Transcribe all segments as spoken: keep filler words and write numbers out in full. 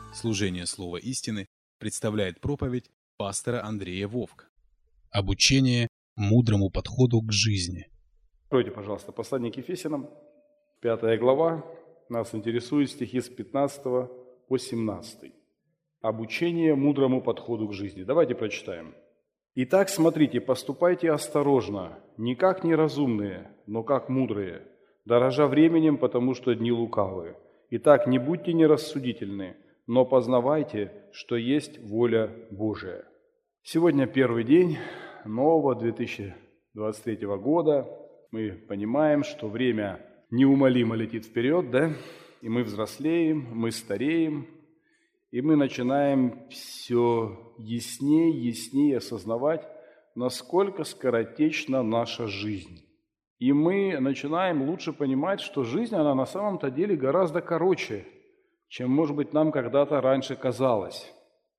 Служение Слова истины представляет проповедь пастора Андрея Вовк. Обучение мудрому подходу к жизни. Откройте, пожалуйста, послание к Ефесянам, пятая глава. Нас интересуют стихи с пятнадцатого по семнадцатый. Обучение мудрому подходу к жизни. Давайте прочитаем. «Итак, смотрите, поступайте осторожно, не как неразумные, но как мудрые, дорожа временем, потому что дни лукавые. Итак, не будьте нерассудительны, но познавайте, что есть воля Божия». Сегодня первый день нового две тысячи двадцать третьего года. Мы понимаем, что время неумолимо летит вперед, да? И мы взрослеем, мы стареем, и мы начинаем все яснее, яснее осознавать, насколько скоротечна наша жизнь. И мы начинаем лучше понимать, что жизнь, она на самом-то деле гораздо короче, чем, может быть, нам когда-то раньше казалось.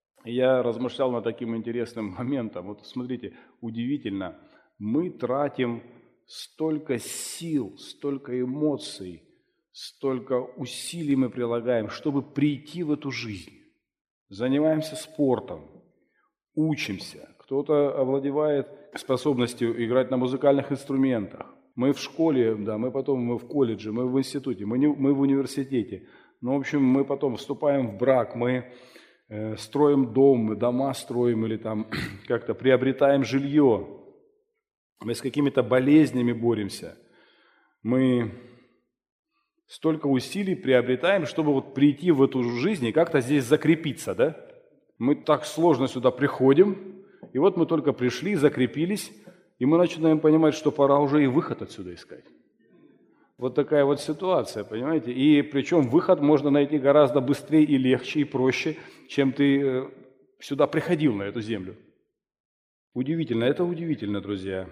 Я размышлял над таким интересным моментом. Вот смотрите, удивительно, мы тратим столько сил, столько эмоций, столько усилий мы прилагаем, чтобы прийти в эту жизнь. Занимаемся спортом, учимся. Кто-то овладевает способностью играть на музыкальных инструментах. Мы в школе, да, мы потом мы в колледже, мы в институте, мы, не, мы в университете. Ну, в общем, мы потом вступаем в брак, мы э, строим дом, мы дома строим или там как-то приобретаем жилье. Мы с какими-то болезнями боремся. Мы столько усилий приобретаем, чтобы вот прийти в эту жизнь и как-то здесь закрепиться, да? Мы так сложно сюда приходим, и вот мы только пришли, закрепились, и мы начинаем понимать, что пора уже и выход отсюда искать. Вот такая вот ситуация, понимаете? И причем выход можно найти гораздо быстрее и легче, и проще, чем ты сюда приходил, на эту землю. Удивительно, это удивительно, друзья.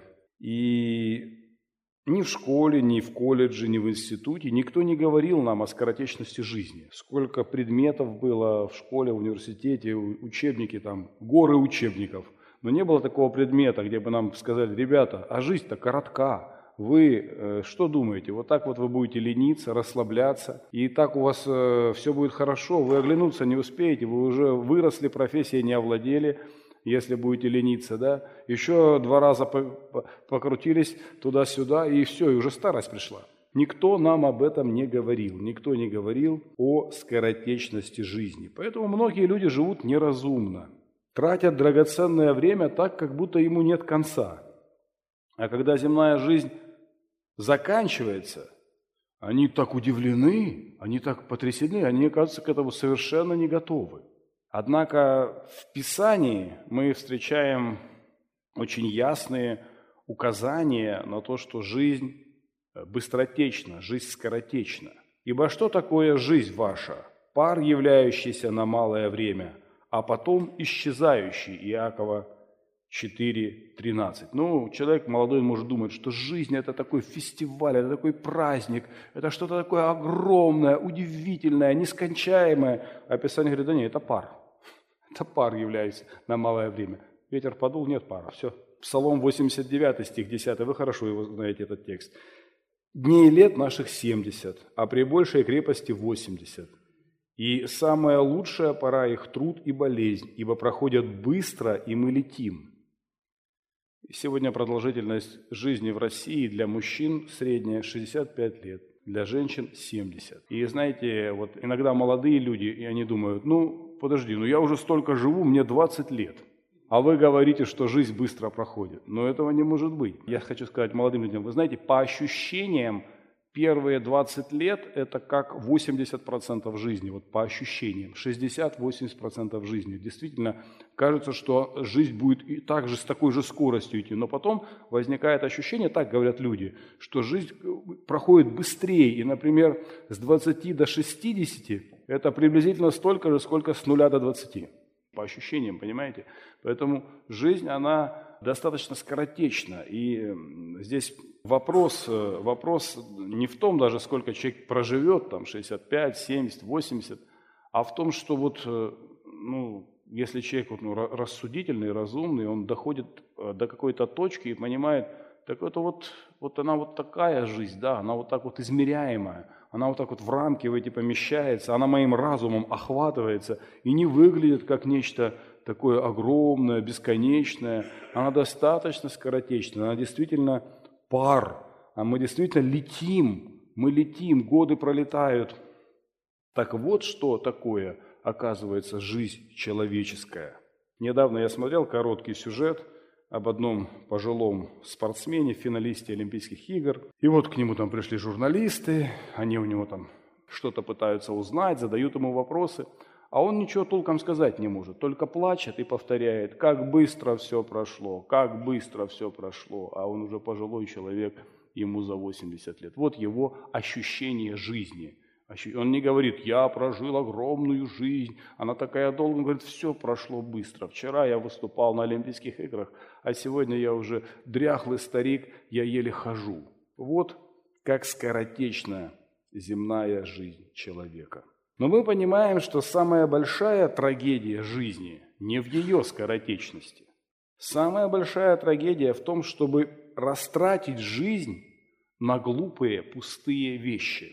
И ни в школе, ни в колледже, ни в институте никто не говорил нам о скоротечности жизни. Сколько предметов было в школе, в университете, учебники, там, горы учебников. Но не было такого предмета, где бы нам сказали: ребята, а жизнь-то коротка. Вы э, что думаете? Вот так вот вы будете лениться, расслабляться, и так у вас э, все будет хорошо, вы оглянуться не успеете, вы уже выросли, профессией не овладели, если будете лениться, да? Еще два раза покрутились туда-сюда, и все, и уже старость пришла. Никто нам об этом не говорил, никто не говорил о скоротечности жизни. Поэтому многие люди живут неразумно, тратят драгоценное время так, как будто ему нет конца. А когда земная жизнь заканчивается, они так удивлены, они так потрясены, они, оказывается, к этому совершенно не готовы. Однако в Писании мы встречаем очень ясные указания на то, что жизнь быстротечна, жизнь скоротечна. Ибо что такое жизнь ваша? Пар, являющийся на малое время, а потом исчезающий. Иакова четыре тринадцать. Ну, человек молодой может думать, что жизнь – это такой фестиваль, это такой праздник, это что-то такое огромное, удивительное, нескончаемое. А Писание говорит: да нет, это пар. Это пар является на малое время. Ветер подул, нет пара, все. Псалом восемьдесят девятый, стих десятый, вы хорошо его знаете, этот текст. «Дней лет наших семьдесят, а при большей крепости восемьдесят. И самая лучшая пора их труд и болезнь, ибо проходят быстро, и мы летим». Сегодня продолжительность жизни в России для мужчин средняя шестьдесят пять лет, для женщин семьдесят. И знаете, вот иногда молодые люди, и они думают: ну, подожди, ну я уже столько живу, мне двадцать лет, а вы говорите, что жизнь быстро проходит. Но этого не может быть. Я хочу сказать молодым людям: вы знаете, по ощущениям, первые двадцать лет – это как восемьдесят процентов жизни, вот по ощущениям, шестьдесят-восемьдесят процентов жизни. Действительно, кажется, что жизнь будет и так же, с такой же скоростью идти, но потом возникает ощущение, так говорят люди, что жизнь проходит быстрее, и, например, с двадцати до шестидесяти – это приблизительно столько же, сколько с нуля до двадцати. По ощущениям, понимаете? Поэтому жизнь, она достаточно скоротечна. И здесь вопрос, вопрос не в том даже, сколько человек проживет, там шестьдесят пять, семьдесят, восемьдесят, а в том, что вот, ну, если человек вот, ну, рассудительный, разумный, он доходит до какой-то точки и понимает, так это вот, вот она вот такая жизнь, да, она вот так вот измеряемая. она вот так вот в рамки в эти помещается, она моим разумом охватывается и не выглядит как нечто такое огромное, бесконечное. Она достаточно скоротечная, она действительно пар, а мы действительно летим, мы летим, годы пролетают. Так вот, что такое, оказывается, жизнь человеческая. Недавно я смотрел короткий сюжет об одном пожилом спортсмене, финалисте Олимпийских игр. И вот к нему там пришли журналисты, они у него там что-то пытаются узнать, задают ему вопросы, а он ничего толком сказать не может, только плачет и повторяет, как быстро все прошло, как быстро все прошло, а он уже пожилой человек, ему за восемьдесят лет. Вот его ощущение жизни. Он не говорит, я прожил огромную жизнь, она такая долгая. Он говорит, все прошло быстро. Вчера я выступал на Олимпийских играх, а сегодня я уже дряхлый старик, я еле хожу. Вот как скоротечна земная жизнь человека. Но мы понимаем, что самая большая трагедия жизни не в ее скоротечности. Самая большая трагедия в том, чтобы растратить жизнь на глупые, пустые вещи.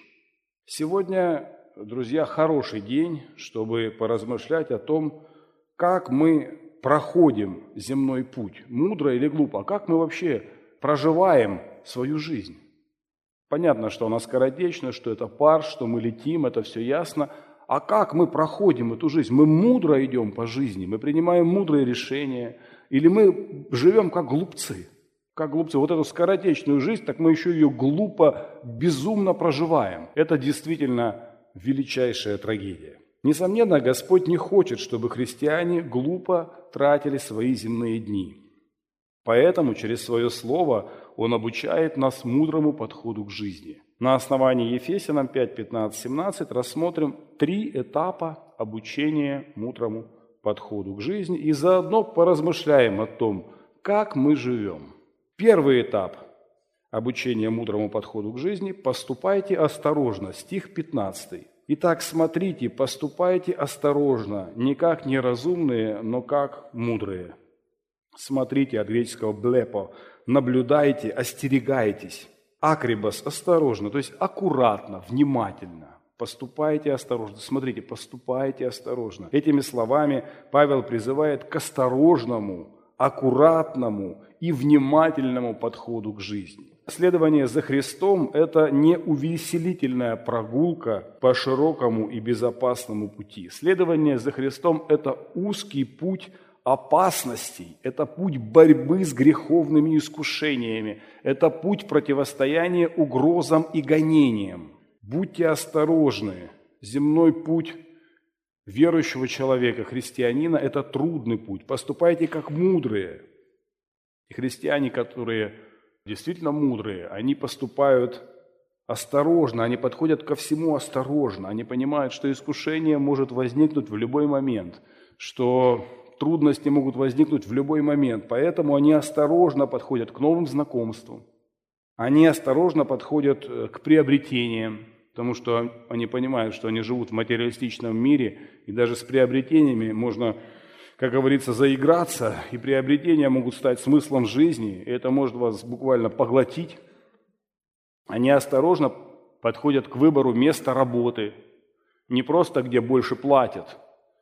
Сегодня, друзья, хороший день, чтобы поразмышлять о том, как мы проходим земной путь, мудро или глупо, как мы вообще проживаем свою жизнь. Понятно, что она скоротечна, что это пар, что мы летим, это все ясно. А как мы проходим эту жизнь? Мы мудро идем по жизни, мы принимаем мудрые решения, или мы живем как глупцы? Как глупцы. Вот эту скоротечную жизнь, так мы еще ее глупо, безумно проживаем. Это действительно величайшая трагедия. Несомненно, Господь не хочет, чтобы христиане глупо тратили свои земные дни. Поэтому через свое слово Он обучает нас мудрому подходу к жизни. На основании Ефесянам пять, пятнадцать, семнадцать рассмотрим три этапа обучения мудрому подходу к жизни и заодно поразмышляем о том, как мы живем. Первый этап обучения мудрому подходу к жизни – поступайте осторожно, стих пятнадцатый. Итак, смотрите, поступайте осторожно, не как неразумные, но как мудрые. Смотрите, от греческого «блепо», наблюдайте, остерегайтесь. Акрибос – осторожно, то есть аккуратно, внимательно. Поступайте осторожно. Смотрите, поступайте осторожно. Этими словами Павел призывает к осторожному, аккуратному и внимательному подходу к жизни. Следование за Христом – это не увеселительная прогулка по широкому и безопасному пути. Следование за Христом – это узкий путь опасностей, это путь борьбы с греховными искушениями, это путь противостояния угрозам и гонениям. Будьте осторожны. Земной путь верующего человека, христианина – это трудный путь. Поступайте как мудрые. И христиане, которые действительно мудрые, они поступают осторожно, они подходят ко всему осторожно. Они понимают, что искушение может возникнуть в любой момент, что трудности могут возникнуть в любой момент. Поэтому они осторожно подходят к новым знакомствам. Они осторожно подходят к приобретениям, потому что они понимают, что они живут в материалистичном мире, и даже с приобретениями можно, как говорится, заиграться, и приобретения могут стать смыслом жизни, и это может вас буквально поглотить. Они осторожно подходят к выбору места работы, не просто где больше платят,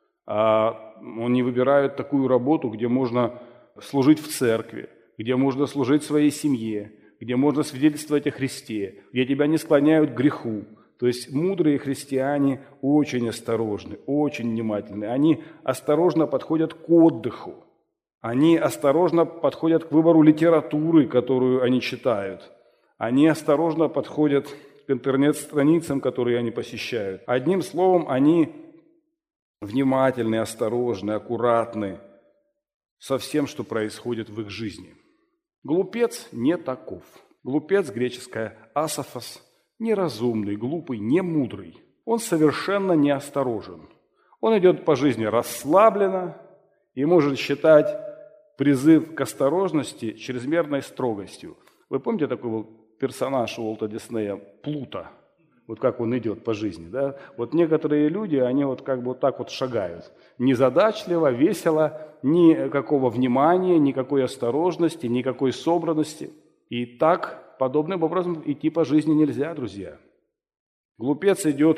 а они выбирают такую работу, где можно служить в церкви, где можно служить своей семье, где можно свидетельствовать о Христе, где тебя не склоняют к греху. То есть мудрые христиане очень осторожны, очень внимательны. Они осторожно подходят к отдыху. Они осторожно подходят к выбору литературы, которую они читают. Они осторожно подходят к интернет-страницам, которые они посещают. Одним словом, они внимательны, осторожны, аккуратны со всем, что происходит в их жизни. Глупец не таков. Глупец, греческое «асофос», неразумный, глупый, не мудрый. Он совершенно неосторожен. Он идет по жизни расслабленно и может считать призыв к осторожности чрезмерной строгостью. Вы помните, такой был персонаж Уолта Диснея Плуто? Вот как он идет по жизни, да? Вот некоторые люди, они вот как бы вот так вот шагают. Незадачливо, весело, никакого внимания, никакой осторожности, никакой собранности. И так, подобным образом, идти по жизни нельзя, друзья. Глупец идет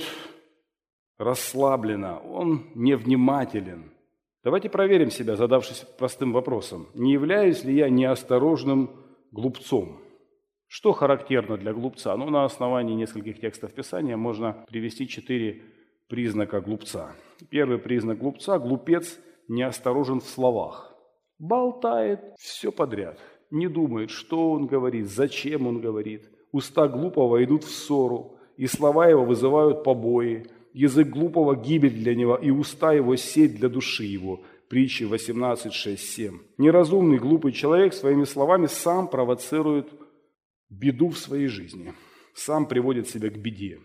расслабленно, он невнимателен. Давайте проверим себя, задавшись простым вопросом. Не являюсь ли я неосторожным глупцом? Что характерно для глупца? Ну, на основании нескольких текстов Писания можно привести четыре признака глупца. Первый признак глупца – глупец неосторожен в словах. Болтает все подряд, не думает, что он говорит, зачем он говорит. Уста глупого идут в ссору, и слова его вызывают побои. Язык глупого – гибель для него, и уста его – сеть для души его. Притчи восемнадцать, шесть, семь. Неразумный, глупый человек своими словами сам провоцирует беду в своей жизни, сам приводит себя к беде.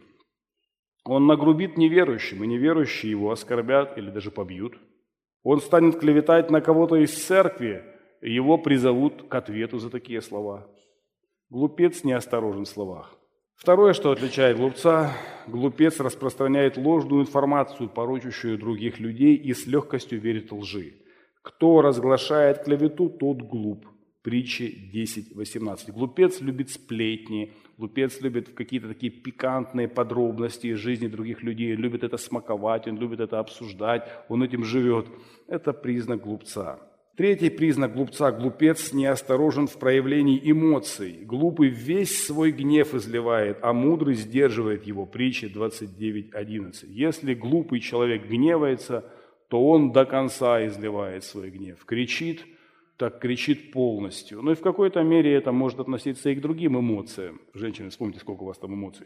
Он нагрубит неверующим, и неверующие его оскорбят или даже побьют. Он станет клеветать на кого-то из церкви, и его призовут к ответу за такие слова. Глупец неосторожен в словах. Второе, что отличает глупца, глупец распространяет ложную информацию, порочащую других людей, и с легкостью верит лжи. Кто разглашает клевету, тот глуп. Притчи десять, восемнадцать. Глупец любит сплетни, глупец любит какие-то такие пикантные подробности из жизни других людей, любит это смаковать, он любит это обсуждать, он этим живет. Это признак глупца. Третий признак глупца – глупец неосторожен в проявлении эмоций. Глупый весь свой гнев изливает, а мудрый сдерживает его. Притчи двадцать девять, одиннадцать. Если глупый человек гневается, то он до конца изливает свой гнев, кричит, так кричит полностью. Ну и в какой-то мере это может относиться и к другим эмоциям. Женщины, вспомните, сколько у вас там эмоций.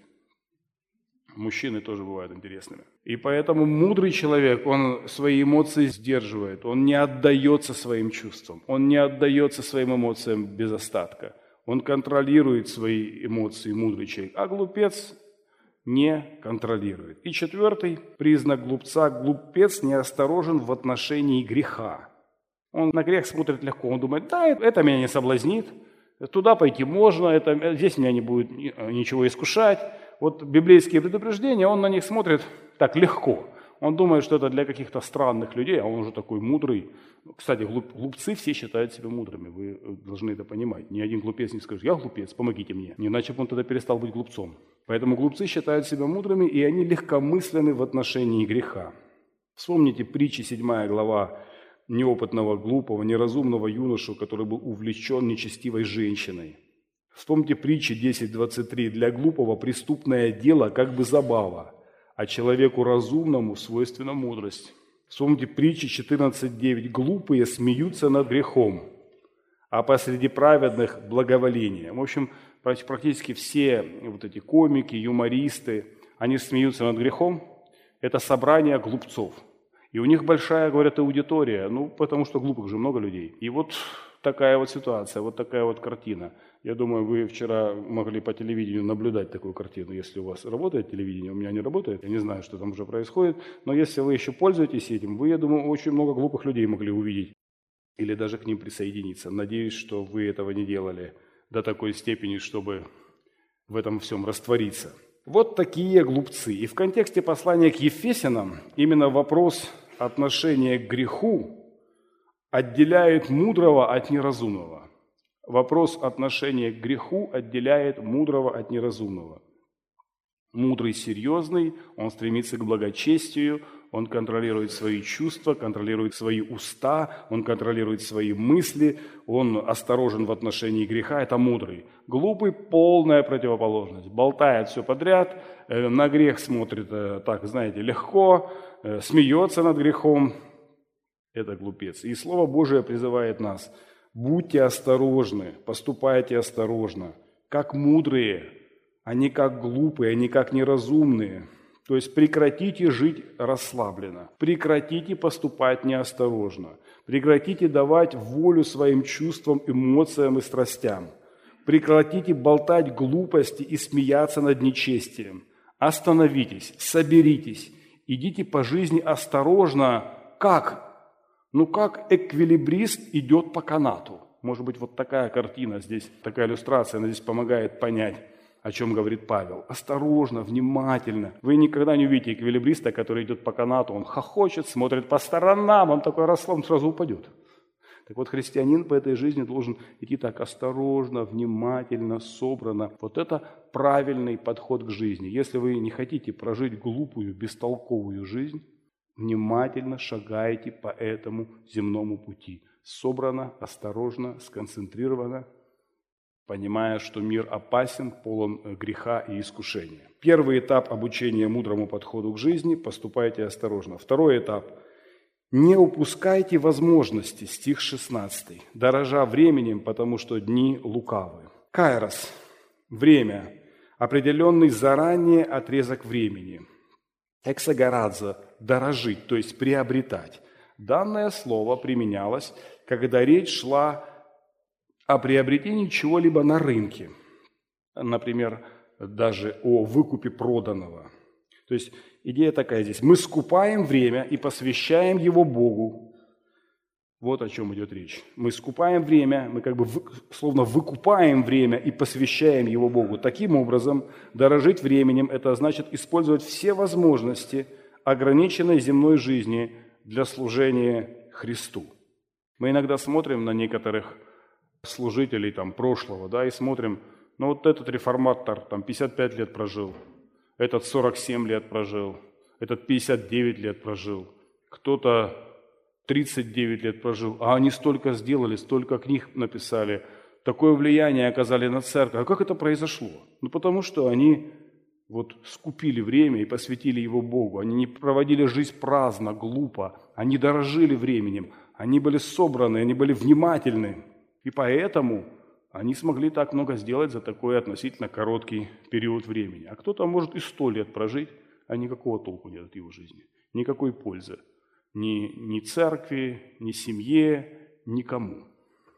Мужчины тоже бывают интересными. И поэтому мудрый человек, он свои эмоции сдерживает, он не отдается своим чувствам, он не отдается своим эмоциям без остатка. Он контролирует свои эмоции, мудрый человек, а глупец не контролирует. И четвертый признак глупца – глупец неосторожен в отношении греха. Он на грех смотрит легко, он думает, да, это меня не соблазнит, туда пойти можно, это, здесь меня не будет ничего искушать. Вот библейские предупреждения, он на них смотрит так легко. Он думает, что это для каких-то странных людей, а он уже такой мудрый. Кстати, глуп, глупцы все считают себя мудрыми, вы должны это понимать. Ни один глупец не скажет, я глупец, помогите мне. Иначе бы он тогда перестал быть глупцом. Поэтому глупцы считают себя мудрыми, и они легкомысленны в отношении греха. Вспомните притчи, седьмая глава, неопытного, глупого, неразумного юношу, который был увлечен нечестивой женщиной. Вспомните притчи десять, двадцать три. Для глупого преступное дело как бы забава, а человеку разумному свойственна мудрость. Вспомните притчи четырнадцать, девять. Глупые смеются над грехом, а посреди праведных благоволение. В общем, практически все вот эти комики, юмористы, они смеются над грехом. Это собрание глупцов. И у них большая, говорят, аудитория, ну, потому что глупых же много людей. И вот такая вот ситуация, вот такая вот картина. Я думаю, вы вчера могли по телевидению наблюдать такую картину, если у вас работает телевидение, у меня не работает, я не знаю, что там уже происходит, но если вы еще пользуетесь этим, вы, я думаю, очень много глупых людей могли увидеть или даже к ним присоединиться. Надеюсь, что вы этого не делали до такой степени, чтобы в этом всем раствориться. Вот такие глупцы. И в контексте послания к Ефесянам именно вопрос отношения к греху отделяет мудрого от неразумного. Вопрос отношения к греху отделяет мудрого от неразумного. Мудрый серьезный, он стремится к благочестию, он контролирует свои чувства, контролирует свои уста, он контролирует свои мысли, он осторожен в отношении греха, это мудрый. Глупый – полная противоположность, болтает все подряд, на грех смотрит, так, знаете, легко, смеется над грехом. Это глупец. И Слово Божие призывает нас: будьте осторожны, поступайте осторожно, как мудрые, а не как глупые, а не как неразумные. То есть прекратите жить расслабленно, прекратите поступать неосторожно, прекратите давать волю своим чувствам, эмоциям и страстям, прекратите болтать глупости и смеяться над нечестием. Остановитесь, соберитесь, идите по жизни осторожно. Как? Ну, как эквилибрист идет по канату. Может быть, вот такая картина здесь, такая иллюстрация, она здесь помогает понять, о чем говорит Павел. Осторожно, внимательно. Вы никогда не увидите эквилибриста, который идет по канату, он хохочет, смотрит по сторонам, он такой расслаблен, сразу упадет. Так вот, христианин по этой жизни должен идти так осторожно, внимательно, собранно. Вот это правильный подход к жизни. Если вы не хотите прожить глупую, бестолковую жизнь, внимательно шагайте по этому земному пути. Собрано, осторожно, сконцентрировано, понимая, что мир опасен, полон греха и искушения. Первый этап обучения мудрому подходу к жизни – поступайте осторожно. Второй этап – не упускайте возможности, стих шестнадцатый, дорожа временем, потому что дни лукавы. Кайрос – время, определенный заранее отрезок времени. Эксагорадзо – дорожить, то есть приобретать. Данное слово применялось, когда речь шла о приобретении чего-либо на рынке. Например, даже о выкупе проданного. То есть идея такая здесь. Мы скупаем время и посвящаем его Богу. Вот о чем идет речь. Мы скупаем время, мы как бы вы, словно выкупаем время и посвящаем его Богу. Таким образом, дорожить временем – это значит использовать все возможности ограниченной земной жизни для служения Христу. Мы иногда смотрим на некоторых служителей там, прошлого, да, и смотрим, ну вот этот реформатор там пятьдесят пять лет прожил, этот сорок семь лет прожил, этот пятьдесят девять лет прожил, кто-то тридцать девять лет прожил, а они столько сделали, столько книг написали, такое влияние оказали на церковь. А как это произошло? Ну потому что они вот скупили время и посвятили его Богу, они не проводили жизнь праздно, глупо, они дорожили временем, они были собраны, они были внимательны. И поэтому они смогли так много сделать за такой относительно короткий период времени. А кто-то может и сто лет прожить, а никакого толку нет от его жизни. Никакой пользы. Ни, ни церкви, ни семье, никому.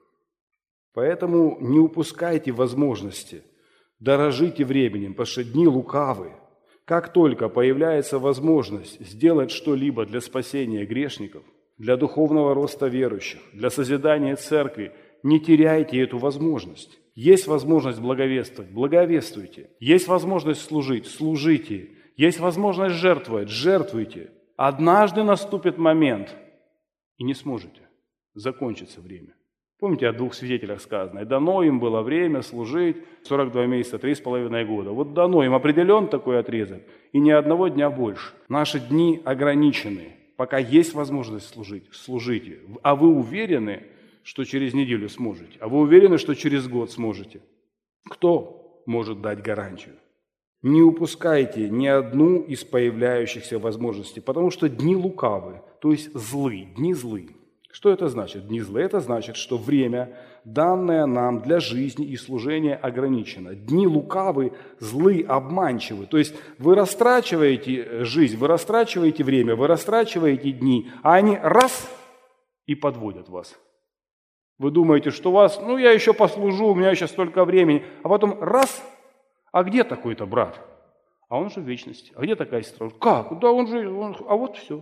Поэтому не упускайте возможности, дорожите временем, потому что дни лукавы. Как только появляется возможность сделать что-либо для спасения грешников, для духовного роста верующих, для созидания церкви, не теряйте эту возможность. Есть возможность благовествовать – благовествуйте. Есть возможность служить – служите. Есть возможность жертвовать – жертвуйте. Однажды наступит момент, и не сможете. Закончится время. Помните, о двух свидетелях сказано? И дано им было время служить сорок два месяца, три с половиной года. Вот дано им определен такой отрезок, и ни одного дня больше. Наши дни ограничены. Пока есть возможность служить, служите. А вы уверены, что через неделю сможете? А вы уверены, что через год сможете? Кто может дать гарантию? Не упускайте ни одну из появляющихся возможностей, потому что дни лукавы, то есть злы, дни злы. Что это значит? Дни злы. Это значит, что время, данное нам для жизни и служения, ограничено. Дни лукавы, злы, обманчивы. То есть вы растрачиваете жизнь, вы растрачиваете время, вы растрачиваете дни, а они раз и подводят вас. Вы думаете, что у вас, ну я еще послужу, у меня еще столько времени, а потом раз, а где такой-то брат? А он же в вечности. А где такая сестра? Как? Да он же, он, а вот все.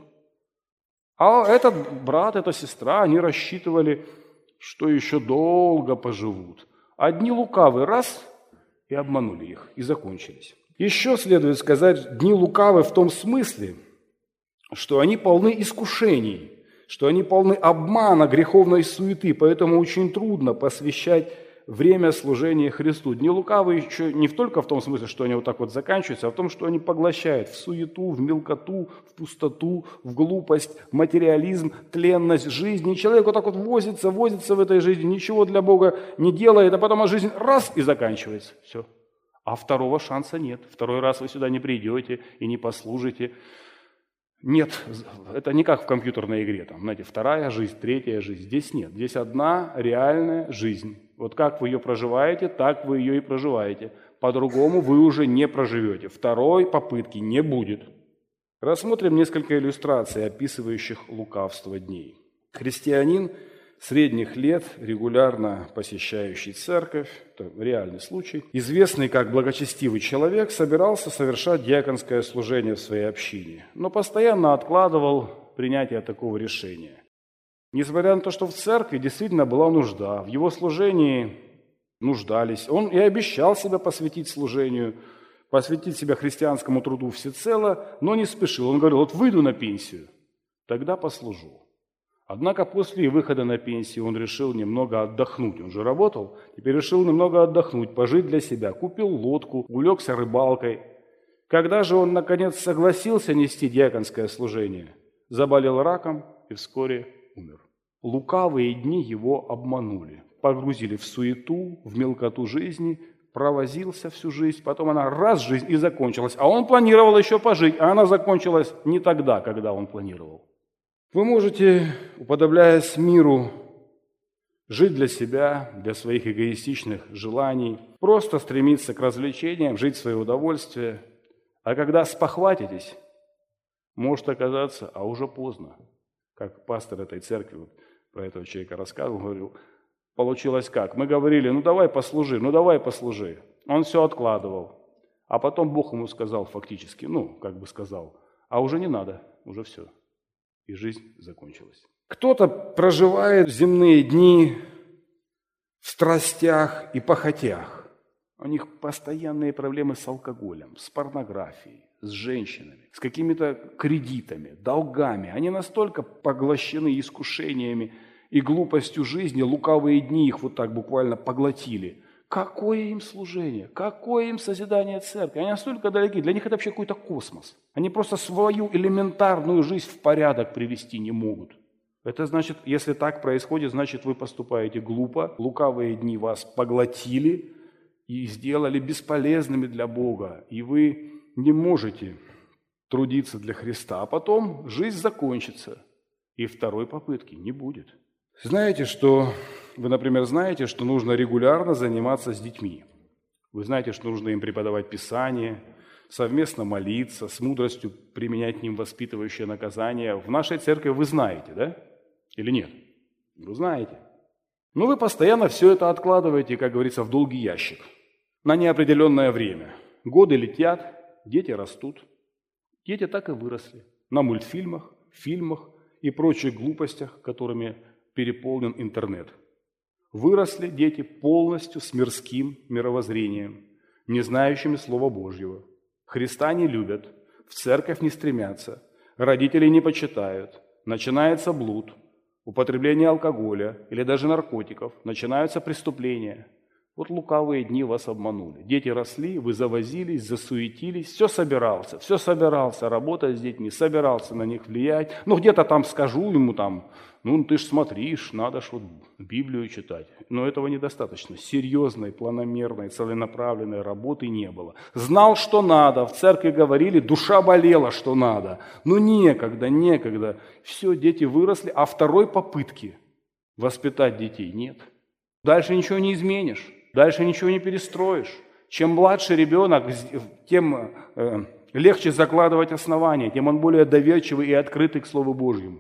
А этот брат, эта сестра, они рассчитывали, что еще долго поживут. Одни лукавы раз и обманули их, и закончились. Еще следует сказать, дни лукавы в том смысле, что они полны искушений, что они полны обмана, греховной суеты, поэтому очень трудно посвящать время служения Христу. Дни лукавы еще не только в том смысле, что они вот так вот заканчиваются, а в том, что они поглощают в суету, в мелкоту, в пустоту, в глупость, в материализм, тленность жизни. И человек вот так вот возится, возится в этой жизни, ничего для Бога не делает, а потом жизнь раз и заканчивается. Все. А второго шанса нет. Второй раз вы сюда не придете и не послужите. Нет, это не как в компьютерной игре, там, знаете, вторая жизнь, третья жизнь. Здесь нет, здесь одна реальная жизнь. Вот как вы ее проживаете, так вы ее и проживаете. По-другому вы уже не проживете. Второй попытки не будет. Рассмотрим несколько иллюстраций, описывающих лукавство дней. Христианин средних лет, регулярно посещающий церковь, это реальный случай, известный как благочестивый человек, собирался совершать диаконское служение в своей общине, но постоянно откладывал принятие такого решения. Несмотря на то, что в церкви действительно была нужда, в его служении нуждались, он и обещал себя посвятить служению, посвятить себя христианскому труду всецело, но не спешил. Он говорил, вот выйду на пенсию, тогда послужу. Однако после выхода на пенсию он решил немного отдохнуть. Он же работал, теперь решил немного отдохнуть, пожить для себя. Купил лодку, увлекся рыбалкой. Когда же он, наконец, согласился нести диаконское служение, заболел раком и вскоре умер. Лукавые дни его обманули, погрузили в суету, в мелкоту жизни, провозился всю жизнь, потом она раз жизнь и закончилась. А он планировал еще пожить, а она закончилась не тогда, когда он планировал. Вы можете, уподобляясь миру, жить для себя, для своих эгоистичных желаний, просто стремиться к развлечениям, жить в свое удовольствие. А когда спохватитесь, может оказаться, а уже поздно. Как пастор этой церкви вот, про этого человека рассказывал, говорил, получилось как? Мы говорили, ну давай послужи, ну давай послужи. Он все откладывал. А потом Бог ему сказал фактически, ну, как бы сказал, а уже не надо, уже все. И жизнь закончилась. Кто-то проживает земные дни в страстях и похотях. У них постоянные проблемы с алкоголем, с порнографией, с женщинами, с какими-то кредитами, долгами. Они настолько поглощены искушениями и глупостью жизни, лукавые дни их вот так буквально поглотили. Какое им служение, какое им созидание церкви? Они настолько далеки, для них это вообще какой-то космос. Они просто свою элементарную жизнь в порядок привести не могут. Это значит, если так происходит, значит вы поступаете глупо, лукавые дни вас поглотили и сделали бесполезными для Бога, и вы не можете трудиться для Христа. А потом жизнь закончится, и второй попытки не будет. Знаете, что вы, например, знаете, что нужно регулярно заниматься с детьми. Вы знаете, что нужно им преподавать Писание, совместно молиться, с мудростью применять к ним воспитывающее наказание. В нашей церкви вы знаете, да? Или нет? Вы знаете. Но вы постоянно все это откладываете, как говорится, в долгий ящик на неопределенное время. Годы летят, дети растут. Дети так и выросли на мультфильмах, фильмах и прочих глупостях, которыми переполнен интернет. Выросли дети полностью с мирским мировоззрением, не знающими Слова Божьего. Христа не любят, в церковь не стремятся, родителей не почитают, начинается блуд, употребление алкоголя или даже наркотиков, начинаются преступления. Вот лукавые дни вас обманули. Дети росли, вы завозились, засуетились, все собирался, все собирался работать с детьми, собирался на них влиять. Ну, где-то там скажу ему там, ну, ты ж смотришь, надо ж вот Библию читать. Но этого недостаточно. Серьезной, планомерной, целенаправленной работы не было. Знал, что надо, в церкви говорили, душа болела, что надо. Но некогда, некогда. Все, дети выросли, а второй попытки воспитать детей нет. Дальше ничего не изменишь. Дальше ничего не перестроишь. Чем младше ребенок, тем э, легче закладывать основания, тем он более доверчивый и открытый к Слову Божьему.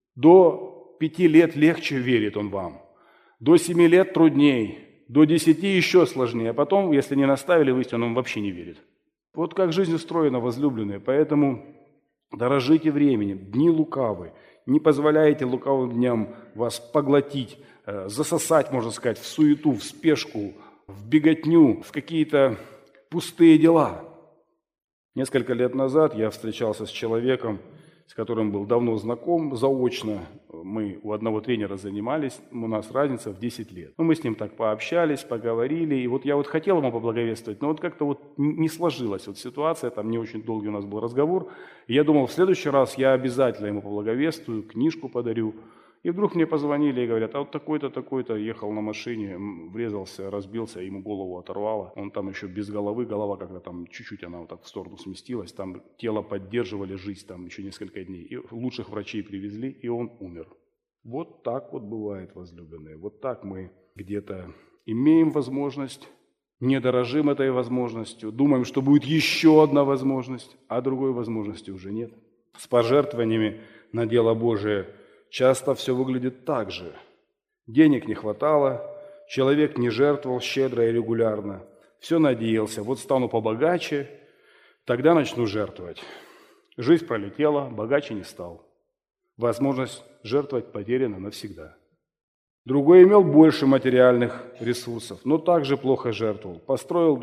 До пяти лет легче верит он вам, до семи лет трудней, до десяти еще сложнее, а потом, если не наставили в истину, он вообще не верит. Вот как жизнь устроена, возлюбленные, поэтому дорожите временем, дни лукавы, не позволяйте лукавым дням вас поглотить, засосать, можно сказать, в суету, в спешку, в беготню, в какие-то пустые дела. Несколько лет назад я встречался с человеком, с которым был давно знаком заочно. Мы у одного тренера занимались, у нас разница в десять лет. Ну, мы с ним так пообщались, поговорили, и вот я вот хотел ему поблаговествовать, но вот как-то вот не сложилась вот ситуация, там не очень долгий у нас был разговор. И я думал, в следующий раз я обязательно ему поблаговествую, книжку подарю. И вдруг мне позвонили и говорят, а вот такой-то, такой-то ехал на машине, врезался, разбился, ему голову оторвало. Он там еще без головы, голова как-то там чуть-чуть она вот так в сторону сместилась, там тело поддерживали жизнь там еще несколько дней. И лучших врачей привезли, и он умер. Вот так вот бывает, возлюбленные. Вот так мы где-то имеем возможность, не дорожим этой возможностью, думаем, что будет еще одна возможность, а другой возможности уже нет. С пожертвованиями на дело Божие часто все выглядит так же. Денег не хватало, человек не жертвовал щедро и регулярно. Все надеялся, вот стану побогаче, тогда начну жертвовать. Жизнь пролетела, богаче не стал. Возможность жертвовать потеряна навсегда. Другой имел больше материальных ресурсов, но также плохо жертвовал. Построил дом,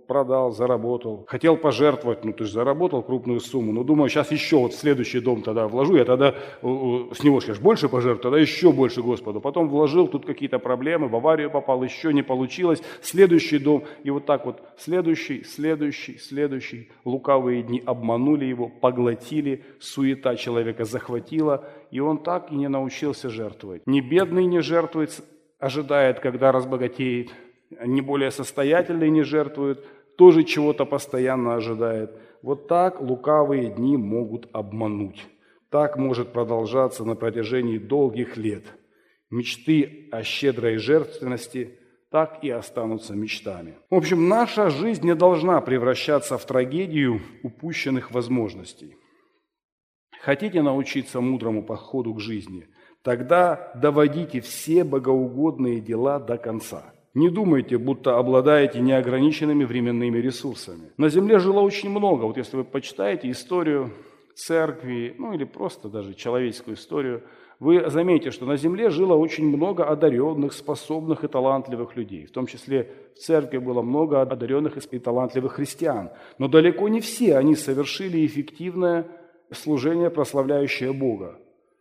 продал, заработал. Хотел пожертвовать, ну ты же заработал крупную сумму. Ну думаю, сейчас еще вот в следующий дом тогда вложу, я тогда с него, скажешь, больше пожертвую, тогда еще больше Господу. Потом вложил, тут какие-то проблемы, в аварию попал, еще не получилось. Следующий дом, и вот так вот следующий, следующий, следующий. Лукавые дни обманули его, поглотили, суета человека захватила, и он так и не научился жертвовать. Ни бедный не жертвует, ожидает, когда разбогатеет, не более состоятельный не жертвует, тоже чего-то постоянно ожидает. Вот так лукавые дни могут обмануть. Так может продолжаться на протяжении долгих лет. Мечты о щедрой жертвенности так и останутся мечтами. В общем, наша жизнь не должна превращаться в трагедию упущенных возможностей. Хотите научиться мудрому подходу к жизни? Тогда доводите все богоугодные дела до конца. Не думайте, будто обладаете неограниченными временными ресурсами. На земле жило очень много. Вот если вы почитаете историю церкви, ну или просто даже человеческую историю, вы заметите, что на земле жило очень много одаренных, способных и талантливых людей. В том числе в церкви было много одаренных и талантливых христиан. Но далеко не все они совершили эффективное служение, прославляющее Бога.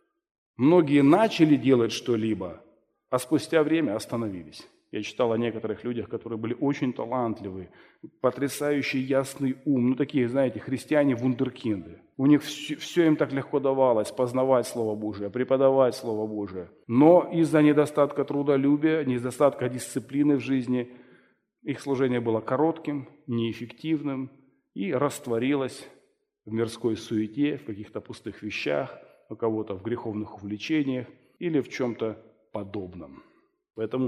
Многие начали делать что-либо, а спустя время остановились. Я читал о некоторых людях, которые были очень талантливые, потрясающий ясный ум. Ну, такие, знаете, христиане-вундеркинды. У них все, все им так легко давалось, познавать Слово Божие, преподавать Слово Божие. Но из-за недостатка трудолюбия, недостатка дисциплины в жизни, их служение было коротким, неэффективным и растворилось в мирской суете, в каких-то пустых вещах, у кого-то в греховных увлечениях или в чем-то подобном. Поэтому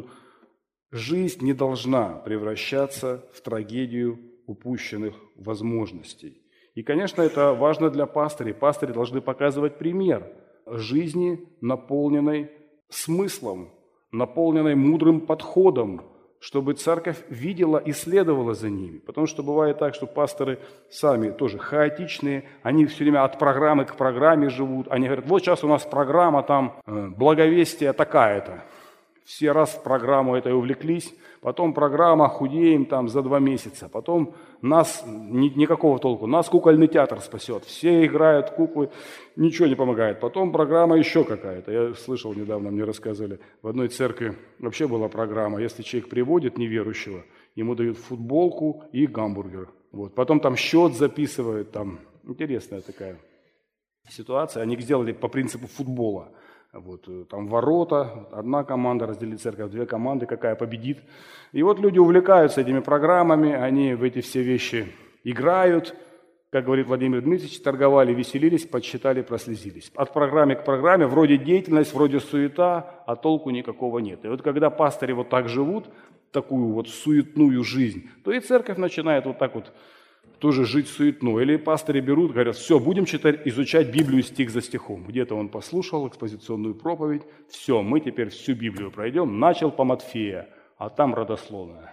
жизнь не должна превращаться в трагедию упущенных возможностей. И, конечно, это важно для пастырей. Пастыри должны показывать пример жизни, наполненной смыслом, наполненной мудрым подходом, чтобы церковь видела и следовала за ними. Потому что бывает так, что пасторы сами тоже хаотичные, они все время от программы к программе живут. Они говорят, вот сейчас у нас программа там благовестие такая-то. Все раз в программу этой увлеклись, потом программа худеем там за два месяца, потом нас ни, никакого толку, нас кукольный театр спасет, все играют куклы, ничего не помогает, потом программа еще какая-то. Я слышал недавно, мне рассказывали, в одной церкви вообще была программа, если человек приводит неверующего, ему дают футболку и гамбургер. Вот. Потом там счет записывают, там интересная такая ситуация, они сделали по принципу футбола. Вот, там ворота, одна команда разделит церковь, две команды, какая победит. И вот люди увлекаются этими программами, они в эти все вещи играют. Как говорит Владимир Дмитриевич, торговали, веселились, подсчитали, прослезились. От программы к программе, вроде деятельность, вроде суета, а толку никакого нет. И вот когда пастыри вот так живут, такую вот суетную жизнь, то и церковь начинает вот так вот тоже жить суетно. Или пастыри берут, говорят, все, будем читать, изучать Библию стих за стихом. Где-то он послушал экспозиционную проповедь, все, мы теперь всю Библию пройдем. Начал по Матфея, а там родословная.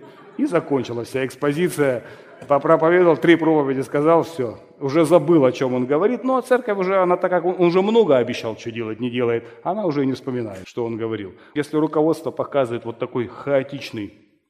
И закончилась вся экспозиция. Попроповедовал, три проповеди сказал, все. Уже забыл, о чем он говорит. Ну, а церковь уже, она так как он уже много обещал, что делать, не делает, она уже и не вспоминает, что он говорил. Если руководство показывает вот такой хаотичный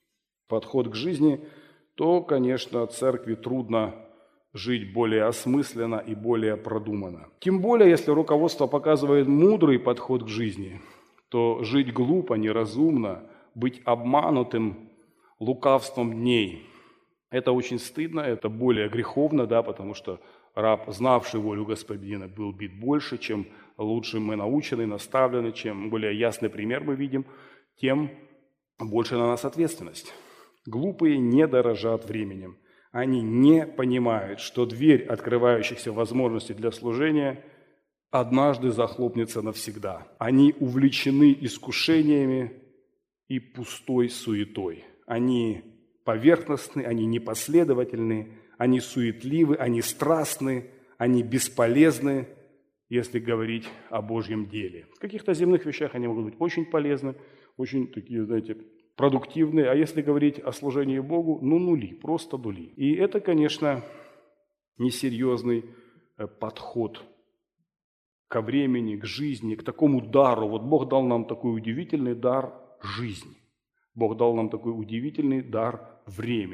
подход к жизни, то, конечно, церкви трудно жить более осмысленно и более продуманно. Тем более, если руководство показывает мудрый подход к жизни, то жить глупо, неразумно, быть обманутым лукавством дней – это очень стыдно, это более греховно, да, потому что раб, знавший волю господина, был бит больше, чем лучше мы научены, наставлены, чем более ясный пример мы видим, тем больше на нас ответственность. Глупые не дорожат временем. Они не понимают, что дверь открывающихся возможностей для служения однажды захлопнется навсегда. Они увлечены искушениями и пустой суетой. Они поверхностны, они непоследовательны, они суетливы, они страстны, они бесполезны, если говорить о Божьем деле. В каких-то земных вещах они могут быть очень полезны, очень такие, знаете, продуктивные, а если говорить о служении Богу, ну нули, просто нули. И это, конечно, несерьезный подход ко времени, к жизни, к такому дару. Вот Бог дал нам такой удивительный дар жизни. Бог дал нам такой удивительный дар времени.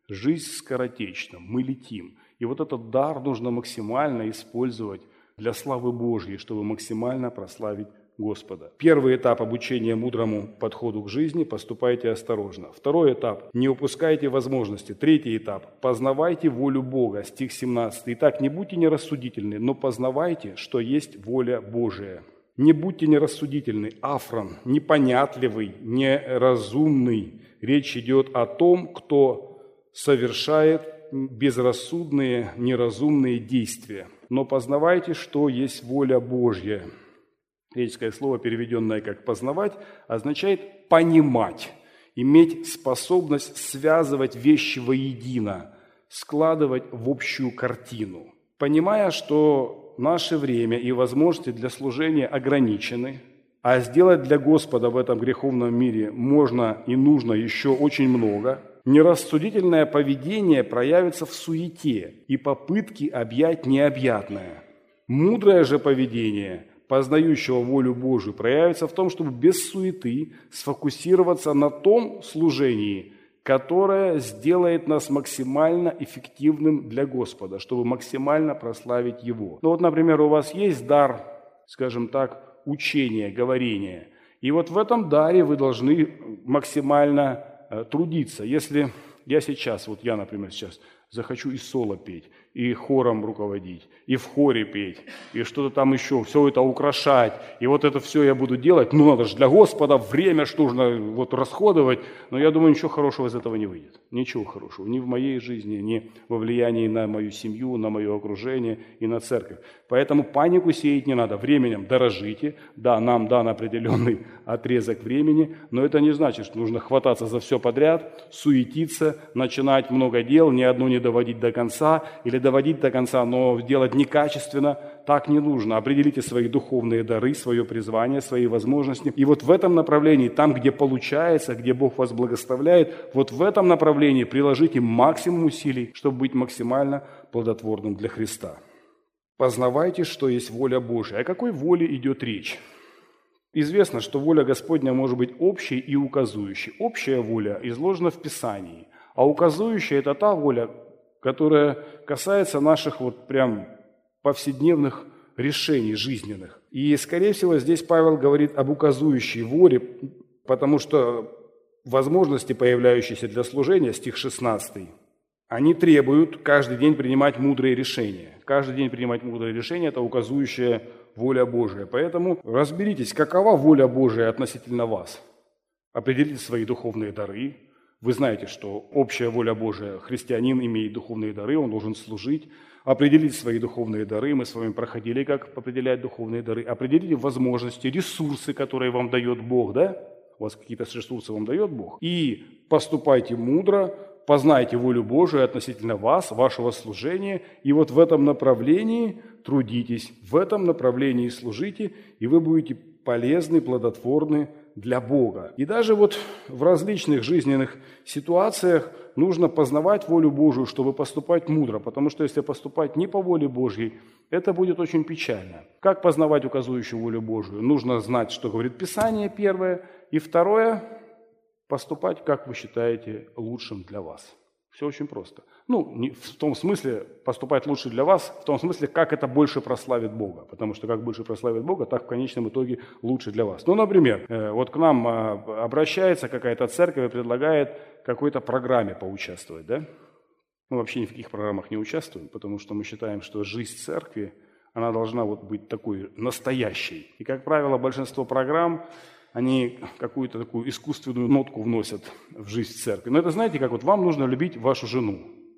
Жизнь скоротечна, мы летим. И вот этот дар нужно максимально использовать для славы Божьей, чтобы максимально прославить Господа. Первый этап обучения мудрому подходу к жизни – поступайте осторожно. Второй этап – не упускайте возможности. Третий этап – познавайте волю Бога, стих семнадцатый. Итак, не будьте нерассудительны, но познавайте, что есть воля Божия. Не будьте нерассудительны, афрон, непонятливый, неразумный. Речь идет о том, кто совершает безрассудные, неразумные действия. Но познавайте, что есть воля Божья. Греческое слово, переведенное как «познавать», означает «понимать», иметь способность связывать вещи воедино, складывать в общую картину. Понимая, что наше время и возможности для служения ограничены, а сделать для Господа в этом греховном мире можно и нужно еще очень много, нерассудительное поведение проявится в суете и попытке объять необъятное. Мудрое же поведение – познающего волю Божию, проявится в том, чтобы без суеты сфокусироваться на том служении, которое сделает нас максимально эффективным для Господа, чтобы максимально прославить Его. Ну вот, например, у вас есть дар, скажем так, учения, говорения, и вот в этом даре вы должны максимально э, трудиться. Если я сейчас, вот я, например, сейчас захочу и соло петь, и хором руководить, и в хоре петь, и что-то там еще, все это украшать, и вот это все я буду делать, ну надо же для Господа время, что нужно вот расходовать, но я думаю, ничего хорошего из этого не выйдет, ничего хорошего, ни в моей жизни, ни во влиянии на мою семью, на мое окружение и на церковь. Поэтому панику сеять не надо, временем дорожите, да, нам дан определенный отрезок времени, но это не значит, что нужно хвататься за все подряд, суетиться, начинать много дел, ни одно не доводить до конца, или доводить до конца, но делать некачественно, так не нужно. Определите свои духовные дары, свое призвание, свои возможности. И вот в этом направлении, там, где получается, где Бог вас благословляет, вот в этом направлении приложите максимум усилий, чтобы быть максимально плодотворным для Христа. Познавайте, что есть воля Божия. О какой воле идет речь? Известно, что воля Господня может быть общей и указующей. Общая воля изложена в Писании, а указующая – это та воля, которая касается наших вот прям повседневных решений жизненных. И, скорее всего, здесь Павел говорит об указующей воле, потому что возможности, появляющиеся для служения, стих шестнадцатый, они требуют каждый день принимать мудрые решения. Каждый день принимать мудрые решения – это указующая воля Божия. Поэтому разберитесь, какова воля Божия относительно вас. Определите свои духовные дары. Вы знаете, что общая воля Божия, христианин имеет духовные дары, он должен служить. Определите свои духовные дары, мы с вами проходили, как определять духовные дары. Определите возможности, ресурсы, которые вам дает Бог, да? У вас какие-то ресурсы вам дает Бог. И поступайте мудро, познайте волю Божию относительно вас, вашего служения. И вот в этом направлении трудитесь, в этом направлении служите, и вы будете полезны, плодотворны для Бога. И даже вот в различных жизненных ситуациях нужно познавать волю Божию, чтобы поступать мудро, потому что если поступать не по воле Божьей, это будет очень печально. Как познавать указующую волю Божию? Нужно знать, что говорит Писание, первое, и второе – поступать, как вы считаете лучшим для вас. Все очень просто. Ну, не в том смысле поступать лучше для вас, в том смысле, как это больше прославит Бога. Потому что как больше прославит Бога, так в конечном итоге лучше для вас. Ну, например, вот к нам обращается какая-то церковь и предлагает в какой-то программе поучаствовать, да? Мы вообще ни в каких программах не участвуем, потому что мы считаем, что жизнь церкви, она должна вот быть такой настоящей. И, как правило, большинство программ, они какую-то такую искусственную нотку вносят в жизнь церкви. Но это, знаете, как вот вам нужно любить вашу жену.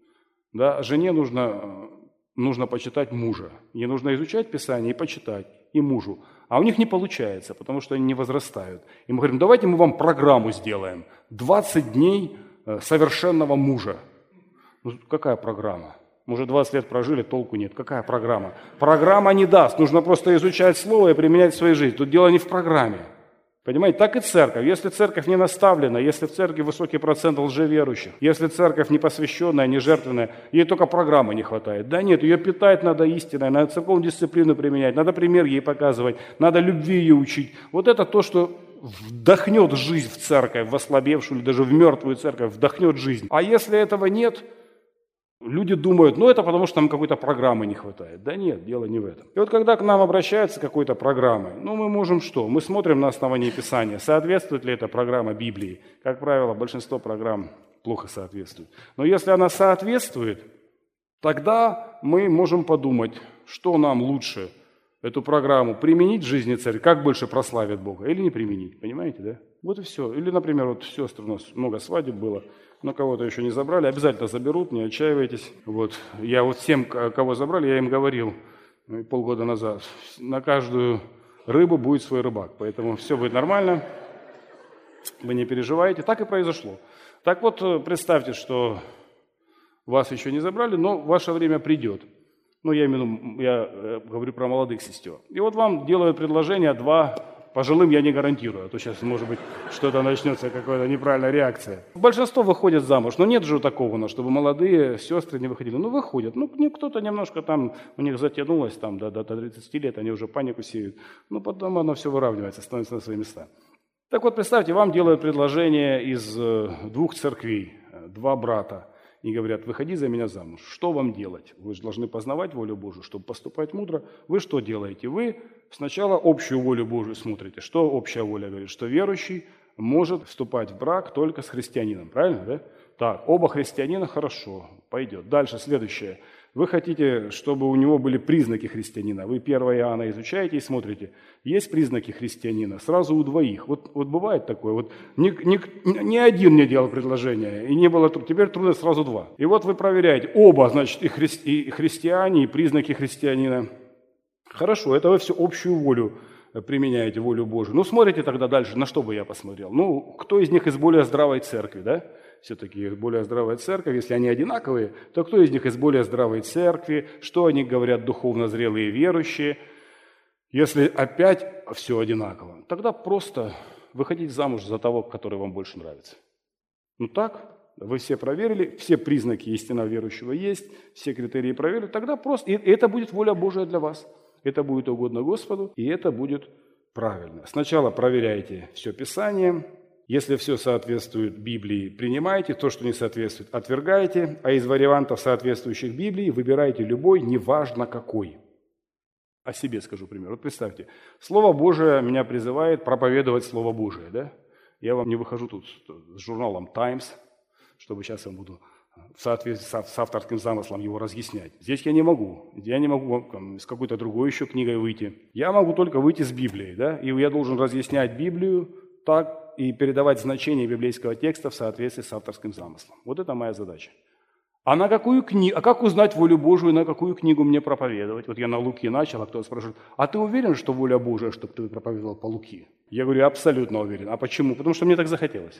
Да? Жене нужно, нужно почитать мужа. Ей нужно изучать Писание и почитать, и мужу. А у них не получается, потому что они не возрастают. И мы говорим, давайте мы вам программу сделаем. двадцать дней совершенного мужа. Ну, какая программа? Мы уже двадцать лет прожили, толку нет. Какая программа? Программа не даст. Нужно просто изучать Слово и применять в своей жизни. Тут дело не в программе. Понимаете, так и церковь. Если церковь не наставлена, если в церкви высокий процент лжеверующих, если церковь не посвященная, не жертвенная, ей только программы не хватает. Да нет, ее питать надо истиной, надо церковную дисциплину применять, надо пример ей показывать, надо любви ее учить. Вот это то, что вдохнет жизнь в церковь, в ослабевшую или даже в мертвую церковь, вдохнет жизнь. А если этого нет, люди думают, ну это потому, что нам какой-то программы не хватает. Да нет, дело не в этом. И вот когда к нам обращаются какой-то программой, ну мы можем что? Мы смотрим на основании Писания, соответствует ли эта программа Библии. Как правило, большинство программ плохо соответствует. Но если она соответствует, тогда мы можем подумать, что нам лучше эту программу применить в жизни церкви, как больше прославит Бога, или не применить, понимаете, да? Вот и все. Или, например, вот сестры, у нас много свадеб было, но кого-то еще не забрали, обязательно заберут, не отчаивайтесь. Вот. Я вот всем, кого забрали, я им говорил полгода назад, на каждую рыбу будет свой рыбак, поэтому все будет нормально, вы не переживайте. Так и произошло. Так вот, представьте, что вас еще не забрали, но ваше время придет. Ну, я именно я говорю про молодых сестер. И вот вам делают предложение два, пожилым я не гарантирую, а то сейчас, может быть, что-то начнется, какая-то неправильная реакция. Большинство выходят замуж, но нет же такого, ну, чтобы молодые сестры не выходили. Ну, выходят. Ну, кто-то немножко там, у них затянулось там до, до тридцати лет, они уже панику сеют. Ну, потом оно все выравнивается, становится на свои места. Так вот, представьте, вам делают предложение из двух церквей, два брата. И говорят, выходи за меня замуж. Что вам делать? Вы же должны познавать волю Божию, чтобы поступать мудро. Вы что делаете? Вы сначала общую волю Божию смотрите. Что общая воля говорит? Что верующий может вступать в брак только с христианином. Правильно, да? Так, оба христианина, хорошо, пойдет. Дальше, следующее. Вы хотите, чтобы у него были признаки христианина. Вы первое Иоанна изучаете и смотрите. Есть признаки христианина? Сразу у двоих. Вот, вот бывает такое. Вот ни, ни, ни один мне делал предложение, и не было трудно. Теперь трудно сразу два. И вот вы проверяете. Оба, значит, и, хри, и христиане, и признаки христианина. Хорошо, это вы всю общую волю применяете, волю Божию. Ну, смотрите тогда дальше, на что бы я посмотрел. Ну, кто из них из более здравой церкви, да? Все-таки более здравая церковь, если они одинаковые, то кто из них из более здравой церкви, что они говорят духовно зрелые верующие, если опять все одинаково, тогда просто выходите замуж за того, который вам больше нравится. Ну так, вы все проверили, все признаки истинно верующего есть, все критерии проверили, тогда просто, и это будет воля Божия для вас, это будет угодно Господу, и это будет правильно. Сначала проверяйте все Писание. Если все соответствует Библии, принимайте, то, что не соответствует, отвергаете, а из вариантов, соответствующих Библии, выбирайте любой, неважно какой. О себе скажу пример. Вот представьте, Слово Божие меня призывает проповедовать Слово Божие, да? Я вам не выхожу тут с журналом «Таймс», чтобы сейчас я буду в соответствии с авторским замыслом его разъяснять. Здесь я не могу. Я не могу там, с какой-то другой еще книгой выйти. Я могу только выйти с Библией, да? И я должен разъяснять Библию так, и передавать значение библейского текста в соответствии с авторским замыслом. Вот это моя задача. А на какую книгу, а как узнать волю Божию, на какую книгу мне проповедовать? Вот я на Луки начал, а кто-то спрашивает, а ты уверен, что воля Божия, чтобы ты проповедовал по Луки? Я говорю, абсолютно уверен. А почему? Потому что мне так захотелось.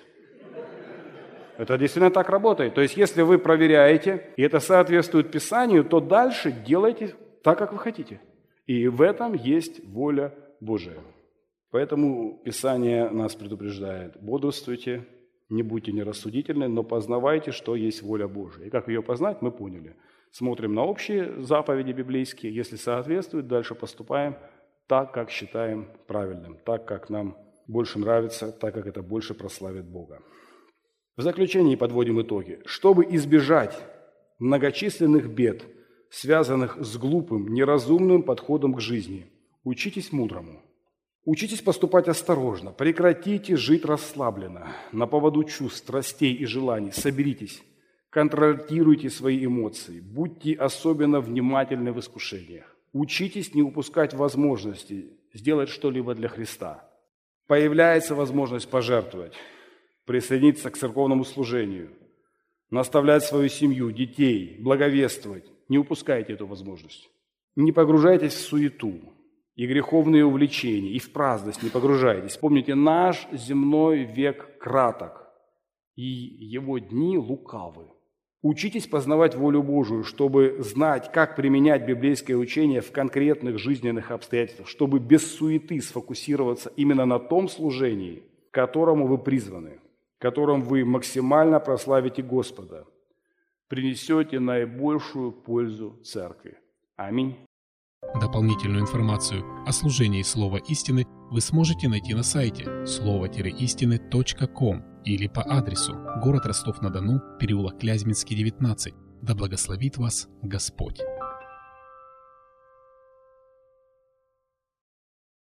Это действительно так работает. То есть, если вы проверяете, и это соответствует Писанию, то дальше делайте так, как вы хотите. И в этом есть воля Божия. Поэтому Писание нас предупреждает: бодрствуйте, не будьте нерассудительны, но познавайте, что есть воля Божия. И как ее познать, мы поняли. Смотрим на общие заповеди библейские, если соответствует, дальше поступаем так, как считаем правильным, так, как нам больше нравится, так, как это больше прославит Бога. В заключении подводим итоги. Чтобы избежать многочисленных бед, связанных с глупым, неразумным подходом к жизни, учитесь мудрому. Учитесь поступать осторожно, прекратите жить расслабленно, на поводу чувств, страстей и желаний. Соберитесь, контролируйте свои эмоции, будьте особенно внимательны в искушениях. Учитесь не упускать возможности сделать что-либо для Христа. Появляется возможность пожертвовать, присоединиться к церковному служению, наставлять свою семью, детей, благовествовать. Не упускайте эту возможность. Не погружайтесь в суету и греховные увлечения, и в праздность не погружайтесь. Помните, наш земной век краток, и его дни лукавы. Учитесь познавать волю Божию, чтобы знать, как применять библейское учение в конкретных жизненных обстоятельствах, чтобы без суеты сфокусироваться именно на том служении, к которому вы призваны, которым вы максимально прославите Господа, принесете наибольшую пользу церкви. Аминь. Дополнительную информацию о служении Слова Истины вы сможете найти на сайте слово истины точка ком или по адресу город Ростов-на-Дону, переулок Клязьминский, девятнадцать. Да благословит вас Господь!